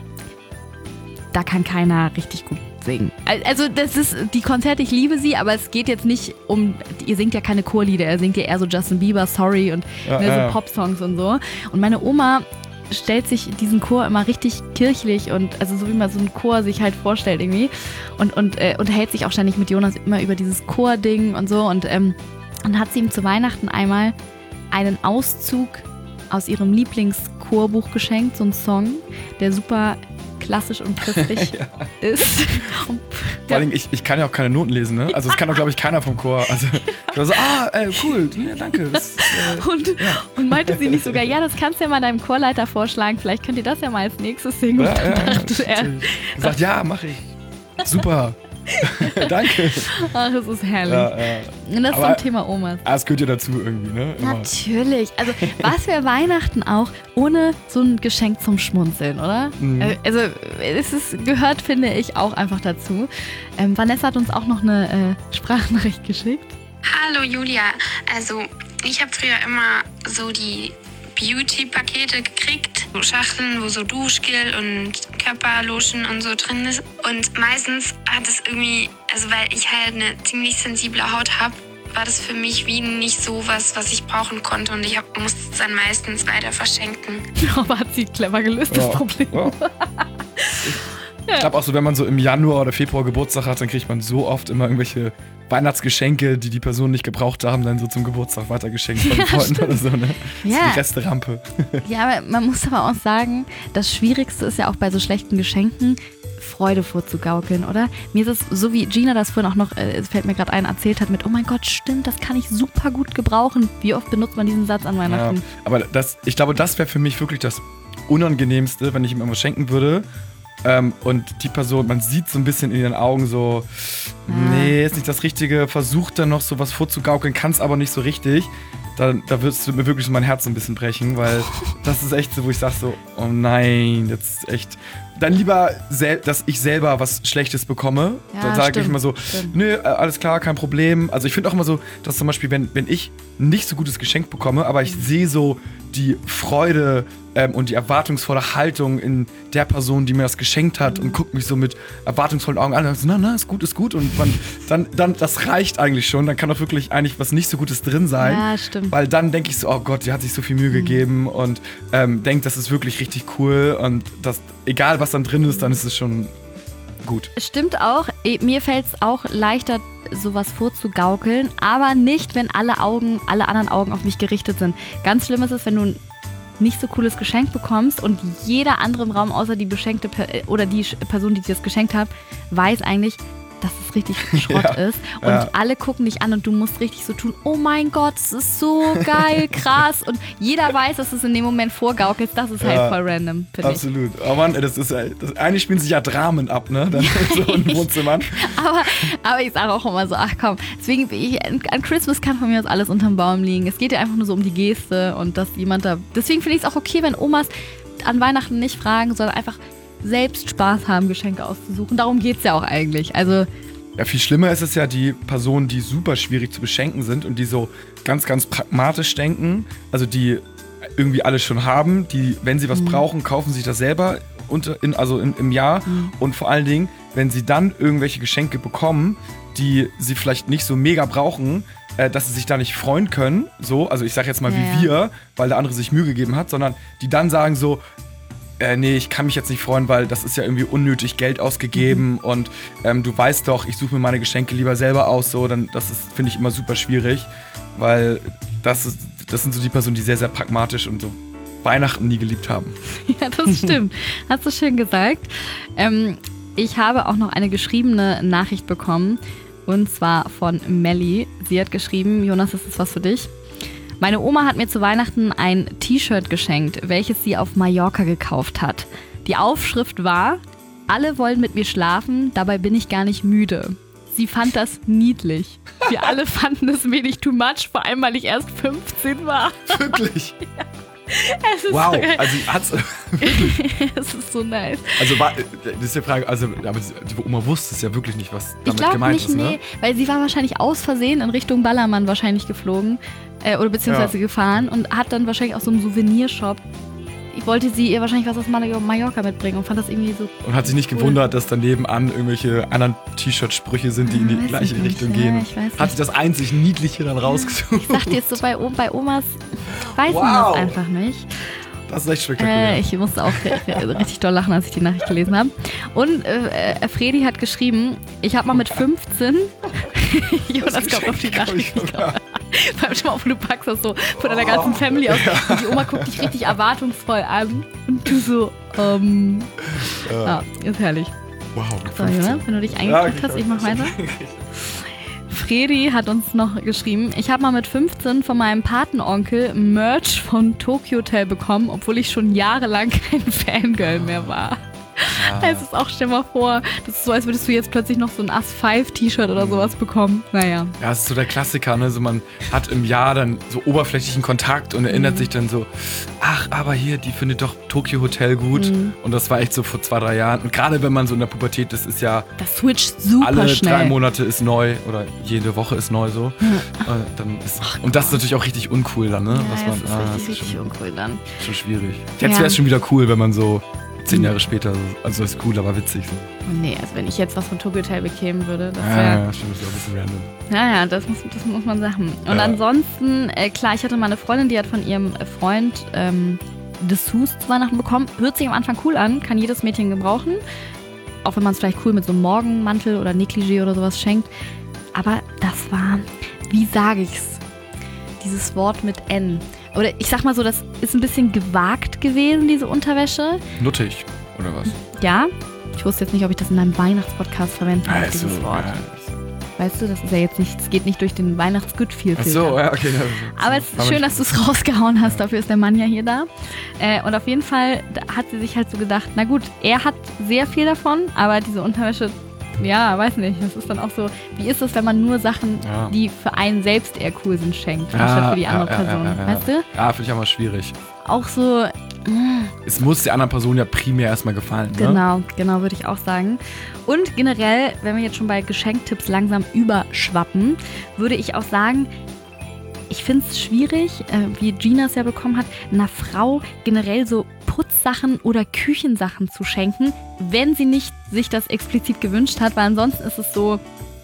da kann keiner richtig gut singen. Also das ist, die Konzerte, ich liebe sie, aber es geht jetzt nicht um, ihr singt ja keine Chorlieder, er singt ja eher so Justin Bieber, Sorry und Ja, ne, so ja. Popsongs und so. Und meine Oma stellt sich diesen Chor immer richtig kirchlich und also so wie man so einen Chor sich halt vorstellt irgendwie und, und äh, unterhält sich auch ständig mit Jonas immer über dieses Chording und so und ähm, dann hat sie ihm zu Weihnachten einmal einen Auszug aus ihrem Lieblingschorbuch geschenkt, so einen Song, der super klassisch und christlich Ja. ist. Und, Vor allem, ich, ich kann ja auch keine Noten lesen, ne? Also das kann doch, glaube ich, keiner vom Chor. Also ich war so, ah, ey, cool, ja, danke. Das, äh, und, und meinte sie nicht sogar, ja, das kannst du ja mal deinem Chorleiter vorschlagen, vielleicht könnt ihr das ja mal als nächstes singen. ja, Und dann ja, dachte er, gesagt, ja, mach ich. Super. Danke. ach, das ist herrlich. Ja, ja. Und das Aber- zum Thema Omas. Ah, es gehört ja dazu irgendwie, ne? Immer. Natürlich. Also, was wäre Weihnachten auch ohne so ein Geschenk zum Schmunzeln, oder? Mhm. Äh, Also, es ist, gehört, finde ich, auch einfach dazu. Ähm, Vanessa hat uns auch noch eine äh, Sprachnachricht geschickt. Hallo Julia, also ich habe früher immer so die Beauty-Pakete gekriegt, so Schachteln, wo so Duschgel und Körperlotion und so drin ist. Und meistens hat es irgendwie, also weil ich halt eine ziemlich sensible Haut habe, war das für mich wie nicht so was, was ich brauchen konnte und ich hab, musste es dann meistens weiter verschenken. Aber hat sie clever gelöst, das Ja. Problem. Ja. Ich glaube auch so, wenn man so im Januar oder Februar Geburtstag hat, dann kriegt man so oft immer irgendwelche Weihnachtsgeschenke, die die Personen nicht gebraucht haben, dann so zum Geburtstag weitergeschenkt von Ja, Freunden stimmt. oder so, ne? Das Ja. ist die Resterampe. Ja, aber man muss aber auch sagen, das Schwierigste ist ja auch bei so schlechten Geschenken, Freude vorzugaukeln, oder? Mir ist es, so wie Gina das vorhin auch noch, äh, es fällt mir gerade ein, erzählt hat mit, oh mein Gott, stimmt, das kann ich super gut gebrauchen. Wie oft benutzt man diesen Satz an Ja, Weihnachten? aber das, ich glaube, das wäre für mich wirklich das Unangenehmste, wenn ich ihm irgendwas schenken würde. Ähm, und die Person, man sieht so ein bisschen in ihren Augen so, Ah. nee, ist nicht das Richtige, versucht dann noch so was vorzugaukeln, kann es aber nicht so richtig. Da, da würdest du mir wirklich so mein Herz so ein bisschen brechen, weil das ist echt so, wo ich sage so, oh nein, jetzt echt, dann lieber, sel- dass ich selber was Schlechtes bekomme. Ja, Dann sage ich stimmt, immer so, stimmt. nö, äh, alles klar, kein Problem. Also ich finde auch immer so, dass zum Beispiel, wenn, wenn ich nicht so gutes Geschenk bekomme, aber ich sehe so die Freude ähm, und die erwartungsvolle Haltung in der Person, die mir das geschenkt hat und guckt mich so mit erwartungsvollen Augen an und sagt, na, na, ist gut, ist gut. Und man, dann, dann, das reicht eigentlich schon. Dann kann auch wirklich eigentlich was nicht so Gutes drin sein. Ja, stimmt. Weil dann denke ich so, oh Gott, die hat sich so viel Mühe gegeben und ähm, denkt, das ist wirklich richtig cool und das, egal was dann drin ist, dann ist es schon gut. Stimmt auch. Eh, Mir fällt es auch leichter, sowas vorzugaukeln, aber nicht, wenn alle Augen, alle anderen Augen auf mich gerichtet sind. Ganz schlimm ist es, wenn du ein nicht so cooles Geschenk bekommst und jeder andere im Raum, außer die beschenkte Per- oder die Sch- Person, die dir das geschenkt hat, weiß eigentlich, dass es richtig Schrott Ja, ist. Und ja. alle gucken dich an und du musst richtig so tun, oh mein Gott, es ist so geil, krass. Und jeder weiß, dass du es in dem Moment vorgaukelst. Das ist halt Ja, voll random, finde ich. Absolut. Oh Mann, ey, das ist ja- das, eigentlich spielen sich ja Dramen ab, ne? Dann so in Wohnzimmern. Aber, aber ich sage auch immer so, ach komm, deswegen, ich, an Christmas kann von mir aus alles unterm Baum liegen. Es geht ja einfach nur so um die Geste und dass jemand da, deswegen finde ich es auch okay, wenn Omas an Weihnachten nicht fragen, sondern einfach selbst Spaß haben, Geschenke auszusuchen. Darum geht es ja auch eigentlich. Also, Ja, viel schlimmer ist es ja die Personen, die super schwierig zu beschenken sind und die so ganz, ganz pragmatisch denken. Also die irgendwie alles schon haben, die, wenn sie was brauchen, kaufen sich das selber unter, in, also in, im Jahr. Und vor allen Dingen, wenn sie dann irgendwelche Geschenke bekommen, die sie vielleicht nicht so mega brauchen, äh, dass sie sich da nicht freuen können, so, also ich sag jetzt mal Ja, wie ja. wir, weil der andere sich Mühe gegeben hat, sondern die dann sagen so, Äh, nee, ich kann mich jetzt nicht freuen, weil das ist ja irgendwie unnötig Geld ausgegeben Mhm. und ähm, du weißt doch, ich suche mir meine Geschenke lieber selber aus, so, dann das ist, finde ich, immer super schwierig, weil das ist, das sind so die Personen, die sehr, sehr pragmatisch und so Weihnachten nie geliebt haben. ja, das stimmt. Hast du schön gesagt. Ähm, ich habe auch noch eine geschriebene Nachricht bekommen und zwar von Melli. Sie hat geschrieben, Jonas, das ist was für dich. Meine Oma hat mir zu Weihnachten ein T-Shirt geschenkt, welches sie auf Mallorca gekauft hat. Die Aufschrift war, alle wollen mit mir schlafen, dabei bin ich gar nicht müde. Sie fand das niedlich. Wir alle fanden es wenig too much, vor allem weil ich erst fünfzehn war. Wirklich? Es ist Wow, so geil. also hat's, Es ist so nice. also war, das ist die Frage, also aber die Oma wusste es ja wirklich nicht, was Ich damit glaube gemeint nicht, ist, nee, ne? weil sie war wahrscheinlich aus Versehen in Richtung Ballermann wahrscheinlich geflogen äh, oder beziehungsweise Ja. gefahren und hat dann wahrscheinlich aus so einem Souvenirshop, ich wollte sie ihr wahrscheinlich was aus Mal- Mallorca mitbringen und fand das irgendwie so Und hat sich nicht cool. gewundert, dass daneben an irgendwelche anderen T-Shirt-Sprüche sind, die in die Weiß gleiche ich nicht, Richtung ja, gehen. ich weiß Hat nicht. sich das einzig Niedliche dann rausgesucht. Ich dachte jetzt so bei, O- bei Omas, weiß man Wow. das einfach nicht. Das ist echt spektakulär. Äh, ich musste auch ri- ri- richtig doll lachen, als ich die Nachricht gelesen habe. Und äh, äh, Fredi hat geschrieben, ich habe mal mit fünfzehn, Jonas kommt auf die Nachricht, beim Schau auf, du packst das so von deiner ganzen Family aus und die Oma guckt dich richtig erwartungsvoll an und du so, ähm, ja, ist herrlich. Wow, So, Jonas, wenn du dich eingeguckt hast, ich mach weiter. Fredi hat uns noch geschrieben, ich habe mal mit fünfzehn von meinem Patenonkel Merch von Tokyo Hotel bekommen, obwohl ich schon jahrelang kein Fangirl mehr war. Es ist auch, stell mal vor, das ist so, als würdest du jetzt plötzlich noch so ein Us fünf T-Shirt oder sowas bekommen. Naja. Ja, das ist so der Klassiker, ne? So, man hat im Jahr dann so oberflächlichen Kontakt und erinnert Mhm. sich dann so, ach, aber hier, die findet doch Tokyo Hotel gut. Mhm. Und das war echt so vor zwei, drei Jahren. Und gerade wenn man so in der Pubertät ist, ist ja Das switcht super alle schnell. drei Monate ist neu oder jede Woche ist neu so. Äh, dann ist, und das ist natürlich auch richtig uncool dann, ne? Ja, Was das man, ist ah, richtig, das ist richtig schon, uncool dann. schon schwierig. Jetzt Ja. wäre es schon wieder cool, wenn man so zehn Jahre später, also ist cool, aber witzig. So. Nee, also wenn ich jetzt was von Tokyo Hotel bekämen würde, das Ja, wäre... ja, stimmt, das ist auch ein bisschen random. Naja, das muss, das muss man sagen. Und Ja. ansonsten, äh, klar, ich hatte mal eine Freundin, die hat von ihrem Freund ähm, Dessous zu Weihnachten bekommen. Hört sich am Anfang cool an, kann jedes Mädchen gebrauchen. Auch wenn man es vielleicht cool mit so einem Morgenmantel oder Negligé oder sowas schenkt. Aber das war, wie sage ich's? Dieses Wort mit N. Oder ich sag mal so, das ist ein bisschen gewagt gewesen, diese Unterwäsche. Nuttig, oder was? Ja, ich wusste jetzt nicht, ob ich das in meinem Weihnachtspodcast verwenden darf, Also, dieses Wort. ja. Weißt du, das ist ja jetzt nicht, es geht nicht durch den Weihnachtsgutfilter. Ach so, ja, okay. Aber es ist schön, dass du es rausgehauen hast, dafür ist der Mann ja hier da. Äh, und auf jeden Fall da hat sie sich halt so gedacht, na gut, er hat sehr viel davon, aber diese Unterwäsche, ja, weiß nicht, das ist dann auch so, wie ist es, wenn man nur Sachen, Ja. die für einen selbst eher cool sind, schenkt, Ja, anstatt für die andere ja, ja, Person, ja, ja. weißt du? Ja, finde ich auch mal schwierig. Auch so, es muss der anderen Person ja primär erstmal gefallen. Ne? Genau, genau, würde ich auch sagen. Und generell, wenn wir jetzt schon bei Geschenktipps langsam überschwappen, würde ich auch sagen, ich finde es schwierig, äh, wie Gina es ja bekommen hat, einer Frau generell so Putzsachen oder Küchensachen zu schenken, wenn sie nicht sich das explizit gewünscht hat, weil ansonsten ist es so,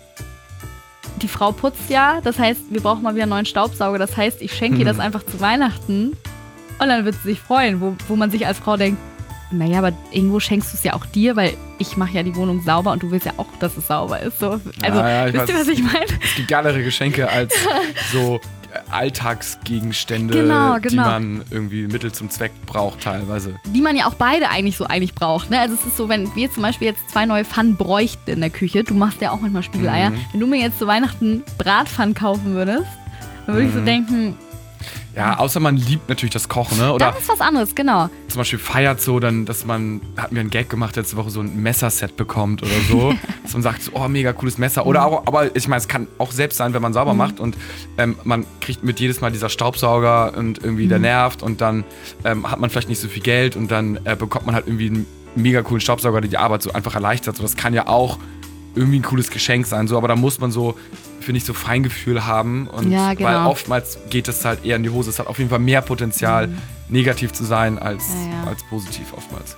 die Frau putzt ja, das heißt, wir brauchen mal wieder einen neuen Staubsauger, das heißt, ich schenke ihr das einfach zu Weihnachten und dann wird sie sich freuen, wo, wo man sich als Frau denkt, naja, aber irgendwo schenkst du es ja auch dir, weil ich mache ja die Wohnung sauber und du willst ja auch, dass es sauber ist. So. Also, ja, ja, wisst ihr, was ich meine? Es gibt geilere Geschenke als so Alltagsgegenstände, genau, genau. die man irgendwie Mittel zum Zweck braucht teilweise. Die man ja auch beide eigentlich so eigentlich braucht. Ne? Also es ist so, wenn wir zum Beispiel jetzt zwei neue Pfannen bräuchten in der Küche, du machst ja auch manchmal Spiegeleier, Mhm. wenn du mir jetzt zu Weihnachten Bratpfannen kaufen würdest, dann würde ich so Mhm. denken, Ja, außer man liebt natürlich das Kochen, ne? Oder das ist was anderes, genau. zum Beispiel feiert so, dann, dass man, hat mir einen Gag gemacht, letzte Woche so ein Messerset bekommt oder so. Dass man sagt, so, oh, mega cooles Messer. Oder auch, aber ich meine, es kann auch selbst sein, wenn man sauber Mhm. macht und ähm, man kriegt mit jedes Mal dieser Staubsauger und irgendwie der nervt und dann ähm, hat man vielleicht nicht so viel Geld und dann äh, bekommt man halt irgendwie einen mega coolen Staubsauger, der die Arbeit so einfach erleichtert. So, das kann ja auch irgendwie ein cooles Geschenk sein, so, aber da muss man so, finde ich, so Feingefühl haben und Ja, genau. weil oftmals geht es halt eher in die Hose. Es hat auf jeden Fall mehr Potenzial, negativ zu sein als, Ja, ja. als positiv oftmals.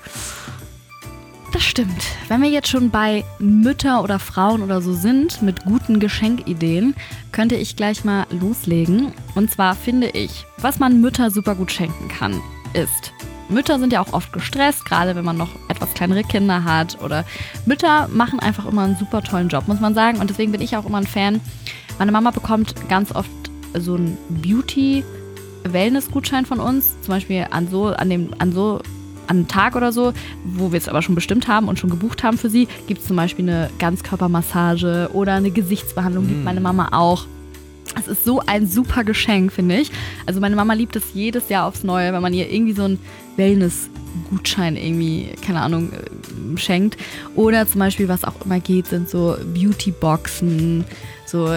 Das stimmt. Wenn wir jetzt schon bei Mütter oder Frauen oder so sind mit guten Geschenkideen, könnte ich gleich mal loslegen. Und zwar finde ich, was man Mütter super gut schenken kann, ist, Mütter sind ja auch oft gestresst, gerade wenn man noch etwas kleinere Kinder hat. Oder Mütter machen einfach immer einen super tollen Job, muss man sagen. Und deswegen bin ich auch immer ein Fan. Meine Mama bekommt ganz oft so einen Beauty-Wellness-Gutschein von uns. Zum Beispiel an so, an dem, an so, an einem Tag oder so, wo wir es aber schon bestimmt haben und schon gebucht haben für sie, gibt es zum Beispiel eine Ganzkörpermassage oder eine Gesichtsbehandlung, Mm. gibt meine Mama auch. Es ist so ein super Geschenk, finde ich. Also meine Mama liebt es jedes Jahr aufs Neue, wenn man ihr irgendwie so einen Wellness-Gutschein irgendwie, keine Ahnung, äh, schenkt. Oder zum Beispiel, was auch immer geht, sind so Beauty-Boxen, so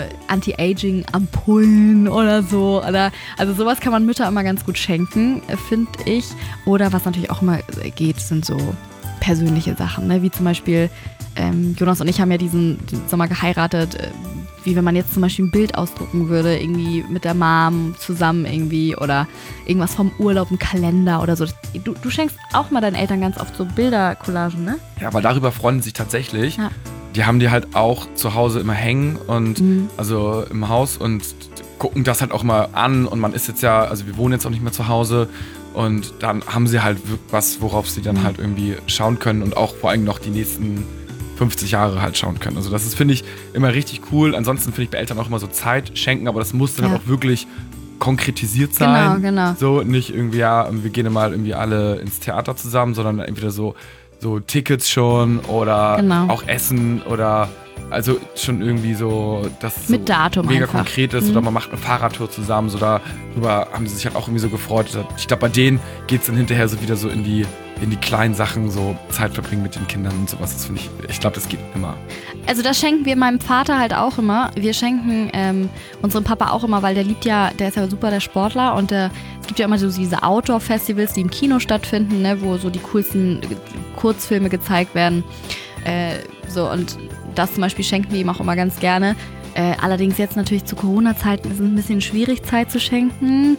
Anti-Aging-Ampullen oder so. Oder, also sowas kann man Mütter immer ganz gut schenken, äh, finde ich. Oder was natürlich auch immer geht, sind so persönliche Sachen, ne? Wie zum Beispiel ähm, Jonas und ich haben ja diesen, diesen Sommer geheiratet, äh, wie wenn man jetzt zum Beispiel ein Bild ausdrucken würde, irgendwie mit der Mom zusammen irgendwie oder irgendwas vom Urlaub, ein Kalender oder so. Du, du schenkst auch mal deinen Eltern ganz oft so Bildercollagen, ne? Ja, weil darüber freuen sie sich tatsächlich. Ja. Die haben die halt auch zu Hause immer hängen und Mhm. also im Haus und gucken das halt auch mal an und man ist jetzt ja, also wir wohnen jetzt auch nicht mehr zu Hause und dann haben sie halt was, worauf sie dann Mhm. halt irgendwie schauen können und auch vor allem noch die nächsten fünfzig Jahre halt schauen können. Also das ist, finde ich, immer richtig cool. Ansonsten finde ich bei Eltern auch immer so Zeit schenken, aber das muss dann Ja. halt auch wirklich konkretisiert sein. Genau, genau. So nicht irgendwie, ja, wir gehen mal irgendwie alle ins Theater zusammen, sondern entweder so, so Tickets schon oder Genau. auch Essen oder also schon irgendwie so, dass es so Mit Datum mega einfach. konkret ist Mhm. oder man macht eine Fahrradtour zusammen, so darüber haben sie sich halt auch irgendwie so gefreut. Ich glaube, bei denen geht es dann hinterher so wieder so in die, in die kleinen Sachen, so Zeit verbringen mit den Kindern und sowas. Das finde ich, ich glaube, das geht immer. Also das schenken wir meinem Vater halt auch immer. Wir schenken ähm, unserem Papa auch immer, weil der liebt ja, der ist ja super der Sportler und der, es gibt ja immer so diese Outdoor-Festivals, die im Kino stattfinden, ne, wo so die coolsten Kurzfilme gezeigt werden. Äh, so und das zum Beispiel schenken wir ihm auch immer ganz gerne. Äh, allerdings jetzt natürlich zu Corona-Zeiten ist es ein bisschen schwierig, Zeit zu schenken.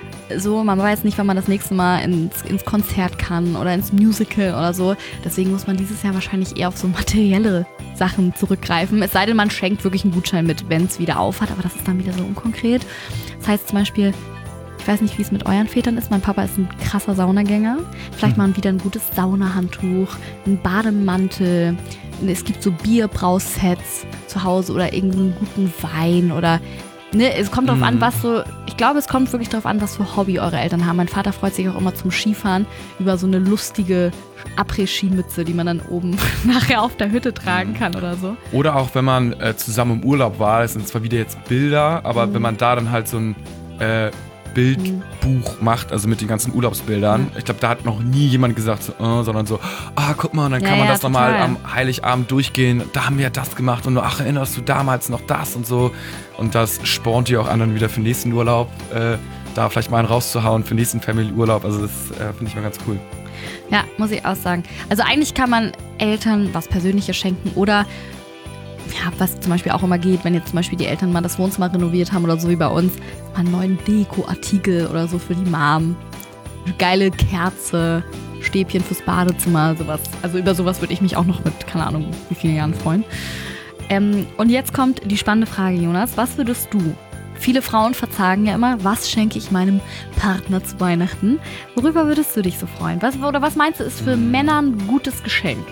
So, man weiß nicht, wann man das nächste Mal ins, ins Konzert kann oder ins Musical oder so. Deswegen muss man dieses Jahr wahrscheinlich eher auf so materielle Sachen zurückgreifen. Es sei denn, man schenkt wirklich einen Gutschein mit, wenn es wieder auf hat, aber das ist dann wieder so unkonkret. Das heißt zum Beispiel, ich weiß nicht, wie es mit euren Vätern ist. Mein Papa ist ein krasser Saunagänger. Vielleicht mal wieder ein gutes Saunahandtuch, ein Bademantel. Es gibt so Bierbrausets zu Hause oder irgendeinen guten Wein oder ne, es kommt drauf Mhm. an, was so, ich glaube, es kommt wirklich drauf an, was für Hobby eure Eltern haben. Mein Vater freut sich auch immer zum Skifahren über so eine lustige Après-Ski-Mütze, die man dann oben nachher auf der Hütte tragen kann oder so. Oder auch wenn man äh, zusammen im Urlaub war, das sind zwar wieder jetzt Bilder, aber Mhm. wenn man da dann halt so ein äh, Bildbuch macht, also mit den ganzen Urlaubsbildern. Ich glaube, da hat noch nie jemand gesagt, so, äh, sondern so, ah, guck mal, und dann Ja, kann man ja, das nochmal total. am Heiligabend durchgehen. Da haben wir das gemacht und ach, erinnerst du damals noch das und so. Und das spornt die auch an dann wieder für den nächsten Urlaub. Äh, da vielleicht mal einen rauszuhauen für den nächsten Family-Urlaub. Also das äh, finde ich mal ganz cool. Ja, muss ich auch sagen. Also eigentlich kann man Eltern was Persönliches schenken oder ja, was zum Beispiel auch immer geht, wenn jetzt zum Beispiel die Eltern mal das Wohnzimmer renoviert haben oder so wie bei uns, mal einen neuen Deko-Artikel oder so für die Mom. Eine geile Kerze, Stäbchen fürs Badezimmer, sowas. Also über sowas würde ich mich auch noch mit, keine Ahnung, wie vielen Jahren freuen. Ähm, und jetzt kommt die spannende Frage, Jonas. Was würdest du? Viele Frauen verzagen ja immer, was schenke ich meinem Partner zu Weihnachten? Worüber würdest du dich so freuen? Was, oder was meinst du, ist für Männer ein gutes Geschenk?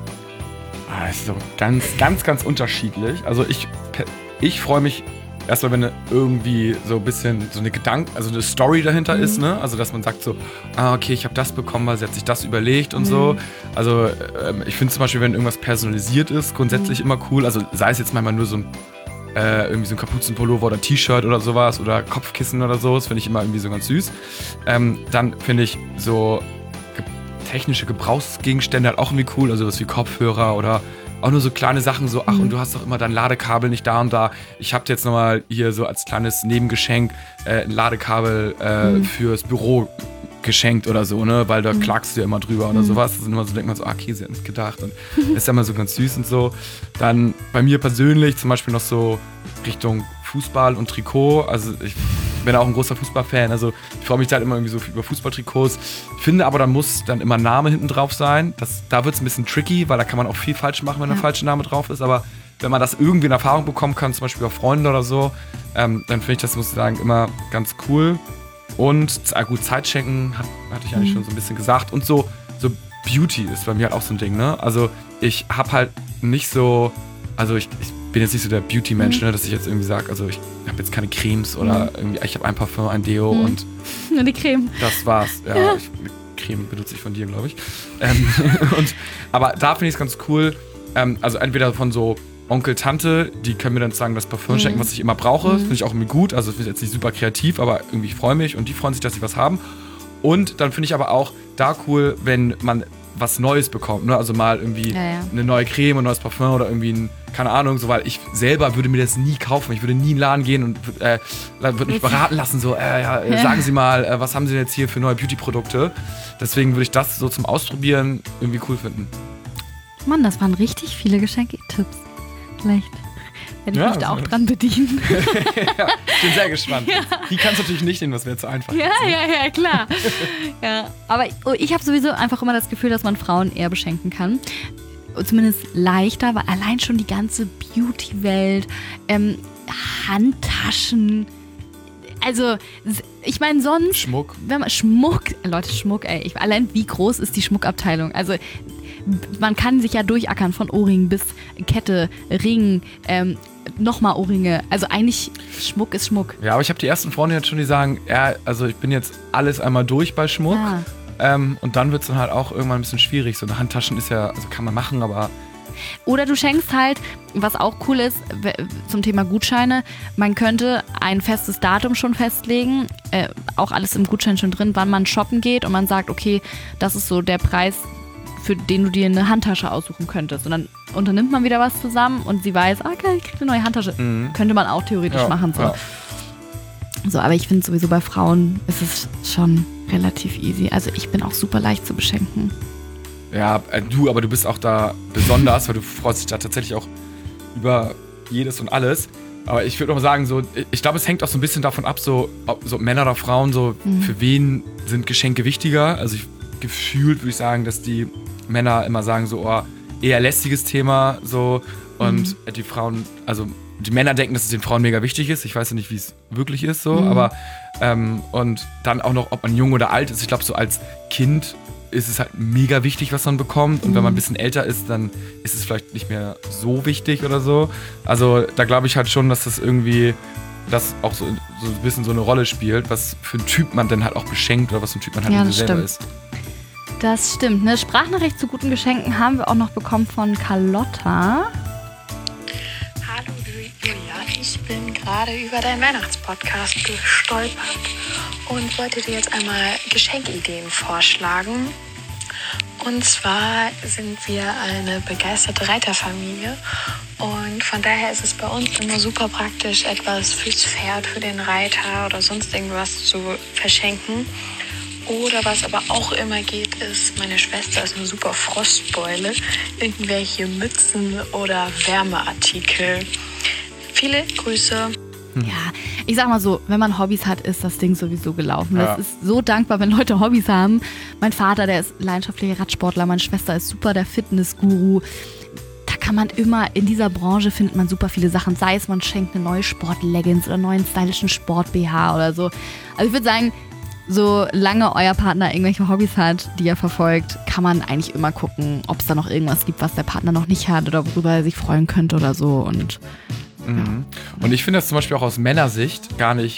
Ah, das ist so ganz, ganz, ganz unterschiedlich. Also ich, ich freue mich erstmal, wenn irgendwie so ein bisschen so eine Gedanke, also eine Story dahinter mhm. ist, ne? Also dass man sagt so, ah okay, ich habe das bekommen, weil sie hat sich das überlegt und mhm. so. Also ähm, ich finde zum Beispiel, wenn irgendwas personalisiert ist, grundsätzlich mhm. immer cool. Also sei es jetzt manchmal nur so ein Äh, irgendwie so ein Kapuzenpullover oder T-Shirt oder sowas oder Kopfkissen oder so, das finde ich immer irgendwie so ganz süß. Ähm, dann finde ich so ge- technische Gebrauchsgegenstände halt auch irgendwie cool, also was wie Kopfhörer oder auch nur so kleine Sachen, so, ach, mhm. und du hast doch immer dein Ladekabel nicht da und da. Ich habe dir jetzt nochmal hier so als kleines Nebengeschenk äh, ein Ladekabel äh, mhm. fürs Büro geschenkt oder so, ne, weil da mhm. klagst du ja immer drüber oder mhm. sowas. Das ist immer so, denkt man so, ah, okay, sie hat nicht gedacht und das ist ja immer so ganz süß und so. Dann bei mir persönlich zum Beispiel noch so Richtung Fußball und Trikot, also ich bin auch ein großer Fußballfan, also ich freue mich halt immer irgendwie so über Fußballtrikots. Ich finde aber, da muss dann immer ein Name hinten drauf sein. Das, da wird es ein bisschen tricky, weil da kann man auch viel falsch machen, wenn ja. ein falscher Name drauf ist, aber wenn man das irgendwie in Erfahrung bekommen kann, zum Beispiel auf Freunde oder so, ähm, dann finde ich das, muss ich sagen, immer ganz cool. Und ah, gut, Zeit schenken, hat, hatte ich eigentlich mhm. schon so ein bisschen gesagt. Und so, so Beauty ist bei mir halt auch so ein Ding, ne? Also ich habe halt nicht so, also ich, ich bin jetzt nicht so der Beauty-Mensch, mhm. ne, dass ich jetzt irgendwie sage, also ich habe jetzt keine Cremes oder mhm. irgendwie, ich habe ein Parfum, ein Deo mhm. und nur die Creme. Das war's. Ja, ja. Ich, Creme benutze ich von dir, glaube ich. Ähm, und, aber da finde ich es ganz cool, ähm, also entweder von so Onkel, Tante, die können mir dann sagen, das Parfum schenken, mhm. was ich immer brauche. Das finde ich auch irgendwie gut. Also das ist jetzt nicht super kreativ, aber irgendwie ich freue mich und die freuen sich, dass sie was haben. Und dann finde ich aber auch da cool, wenn man was Neues bekommt. Ne? Also mal irgendwie ja, ja. eine neue Creme, ein neues Parfum oder irgendwie ein, keine Ahnung, so, weil ich selber würde mir das nie kaufen. Ich würde nie in den Laden gehen und äh, würde mich beraten lassen, so, äh, ja, ja. sagen Sie mal, äh, was haben Sie denn jetzt hier für neue Beauty-Produkte? Deswegen würde ich das so zum Ausprobieren irgendwie cool finden. Mann, das waren richtig viele Geschenke-Tipps. Vielleicht werde ich ja, mich da auch dran bedienen. Ja, ich bin sehr gespannt. Ja. Die kannst du natürlich nicht nehmen, das wäre zu einfach. Ja, jetzt, ne? ja, ja, klar. Ja, aber ich habe sowieso einfach immer das Gefühl, dass man Frauen eher beschenken kann. Zumindest leichter, weil allein schon die ganze Beauty-Welt, ähm, Handtaschen, also ich meine sonst... Schmuck. Wenn man, Schmuck, Leute, Schmuck, ey. Ich, allein wie groß ist die Schmuckabteilung? Also man kann sich ja durchackern von Ohrringen bis Kette, Ring, ähm, nochmal Ohrringe. Also eigentlich, Schmuck ist Schmuck. Ja, aber ich habe die ersten Freunde jetzt schon, die sagen, ja, also ich bin jetzt alles einmal durch bei Schmuck. Ah. Ähm, und dann wird es dann halt auch irgendwann ein bisschen schwierig. So eine Handtaschen ist ja, also kann man machen, aber... Oder du schenkst halt, was auch cool ist, zum Thema Gutscheine, man könnte ein festes Datum schon festlegen, äh, auch alles im Gutschein schon drin, wann man shoppen geht und man sagt, okay, das ist so der Preis, für den du dir eine Handtasche aussuchen könntest. Und dann unternimmt man wieder was zusammen und sie weiß, ah, okay, ich krieg eine neue Handtasche. Mhm. Könnte man auch theoretisch ja, machen. So. Ja. so, aber ich finde sowieso bei Frauen ist es schon relativ easy. Also ich bin auch super leicht zu beschenken. Ja, du, aber du bist auch da besonders, weil du freust dich da tatsächlich auch über jedes und alles. Aber ich würde auch sagen, so, ich glaube, es hängt auch so ein bisschen davon ab, so, ob so Männer oder Frauen, so, mhm. für wen sind Geschenke wichtiger? Also ich, gefühlt würde ich sagen, dass die Männer immer sagen, so, oh, eher lästiges Thema, so, und mhm. die Frauen, also die Männer denken, dass es den Frauen mega wichtig ist. Ich weiß ja nicht, wie es wirklich ist, so, mhm. aber, ähm, und dann auch noch, ob man jung oder alt ist. Ich glaube, so als Kind ist es halt mega wichtig, was man bekommt. Und mhm. wenn man ein bisschen älter ist, dann ist es vielleicht nicht mehr so wichtig oder so. Also da glaube ich halt schon, dass das irgendwie das auch so, so ein bisschen so eine Rolle spielt, was für ein Typ man dann halt auch beschenkt oder was für ein Typ man halt ja, selber stimmt. ist. Das stimmt. Eine Sprachnachricht zu guten Geschenken haben wir auch noch bekommen von Carlotta. Hallo Julia, ich bin gerade über deinen Weihnachtspodcast gestolpert und wollte dir jetzt einmal Geschenkideen vorschlagen. Und zwar sind wir eine begeisterte Reiterfamilie und von daher ist es bei uns immer super praktisch, etwas fürs Pferd, für den Reiter oder sonst irgendwas zu verschenken. Oder was aber auch immer geht, ist, meine Schwester ist eine super Frostbeule, irgendwelche Mützen oder Wärmeartikel. Viele Grüße. Ja, ich sag mal so, wenn man Hobbys hat, ist das Ding sowieso gelaufen. Ja. Das ist so dankbar, wenn Leute Hobbys haben. Mein Vater, der ist leidenschaftlicher Radsportler, meine Schwester ist super der Fitnessguru. Da kann man immer, in dieser Branche findet man super viele Sachen. Sei es, man schenkt eine neue Sport-Leggings oder einen neuen stylischen Sport-B H oder so. Also ich würde sagen, solange euer Partner irgendwelche Hobbys hat, die er verfolgt, kann man eigentlich immer gucken, ob es da noch irgendwas gibt, was der Partner noch nicht hat oder worüber er sich freuen könnte oder so. Und Mhm. Und ich finde das zum Beispiel auch aus Männersicht gar nicht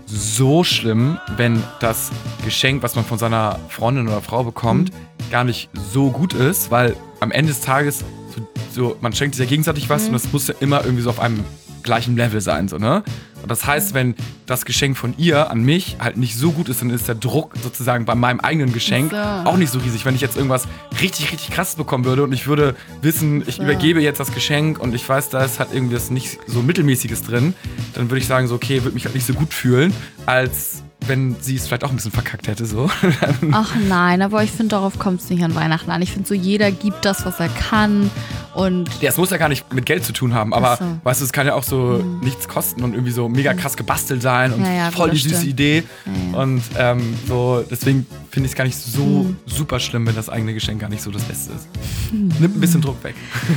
so schlimm, wenn das Geschenk, was man von seiner Freundin oder Frau bekommt, mhm. gar nicht so gut ist, weil am Ende des Tages, so, so, man schenkt sich ja gegenseitig was mhm. und das muss ja immer irgendwie so auf einem gleichen Level sein, so, ne? Und das heißt, wenn das Geschenk von ihr an mich halt nicht so gut ist, dann ist der Druck sozusagen bei meinem eigenen Geschenk so. auch nicht so riesig. Wenn ich jetzt irgendwas richtig, richtig krasses bekommen würde und ich würde wissen, ich so. übergebe jetzt das Geschenk und ich weiß, da ist halt irgendwas nicht so Mittelmäßiges drin, dann würde ich sagen, so okay, würde mich halt nicht so gut fühlen, als wenn sie es vielleicht auch ein bisschen verkackt hätte, so. Ach nein, aber ich finde, darauf kommt es nicht an Weihnachten an. Ich finde so, jeder gibt das, was er kann und... Ja, es muss ja gar nicht mit Geld zu tun haben, aber so. weißt du, es kann ja auch so mhm. nichts kosten und irgendwie so mega krass gebastelt sein und ja, ja, voll die süße stimmt. Idee. Ja, ja. Und ähm, so, deswegen finde ich es gar nicht so mhm. super schlimm, wenn das eigene Geschenk gar nicht so das Beste ist. Mhm. Nimmt ein bisschen Druck weg.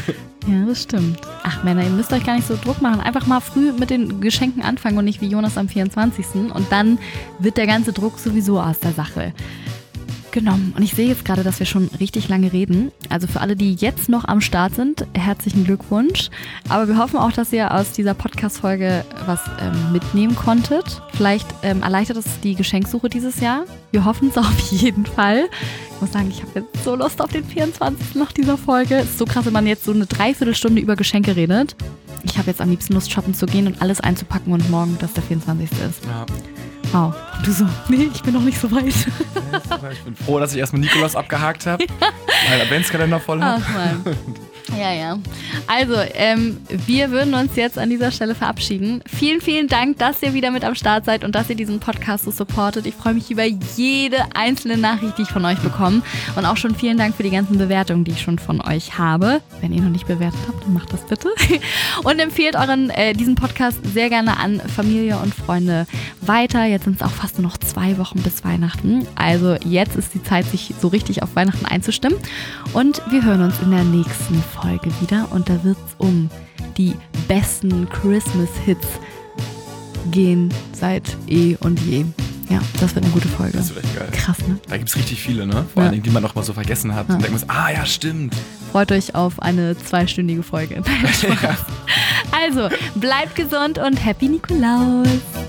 Ja, das stimmt. Ach Männer, ihr müsst euch gar nicht so Druck machen. Einfach mal früh mit den Geschenken anfangen und nicht wie Jonas am vierundzwanzigsten Und dann wird der ganze Druck sowieso aus der Sache genommen. Und ich sehe jetzt gerade, dass wir schon richtig lange reden. Also für alle, die jetzt noch am Start sind, herzlichen Glückwunsch. Aber wir hoffen auch, dass ihr aus dieser Podcast-Folge was ähm, mitnehmen konntet. Vielleicht ähm, erleichtert es die Geschenksuche dieses Jahr. Wir hoffen es auf jeden Fall. Ich muss sagen, ich habe jetzt so Lust auf den vierundzwanzigsten nach dieser Folge. Es ist so krass, wenn man jetzt so eine Dreiviertelstunde über Geschenke redet. Ich habe jetzt am liebsten Lust, shoppen zu gehen und alles einzupacken und morgen, dass der vierundzwanzigste ist. Ja. Wow. Und du so, nee, ich bin noch nicht so weit. Ich bin froh, dass ich erstmal Nikolaus abgehakt habe. Mein Adventskalender voll habe. Ach Mann. Ja, ja. Also, ähm, wir würden uns jetzt an dieser Stelle verabschieden. Vielen, vielen Dank, dass ihr wieder mit am Start seid und dass ihr diesen Podcast so supportet. Ich freue mich über jede einzelne Nachricht, die ich von euch bekomme. Und auch schon vielen Dank für die ganzen Bewertungen, die ich schon von euch habe. Wenn ihr noch nicht bewertet habt, dann macht das bitte. Und empfehlt euren, äh, diesen Podcast sehr gerne an Familie und Freunde weiter. Jetzt sind es auch fast nur noch zwei Wochen bis Weihnachten. Also jetzt ist die Zeit, sich so richtig auf Weihnachten einzustimmen. Und wir hören uns in der nächsten Folge wieder. Und da wird es um die besten Christmas-Hits gehen seit eh und je. Ja, das wird eine gute Folge. Das wird echt geil. Krass, ne? Da gibt es richtig viele, ne? Vor Ja. allen Dingen, die man noch mal so vergessen hat. Ja. Und denkt man so, ah ja, stimmt. Freut euch auf eine zweistündige Folge. Nein, Spaß. Also, bleibt gesund und Happy Nikolaus.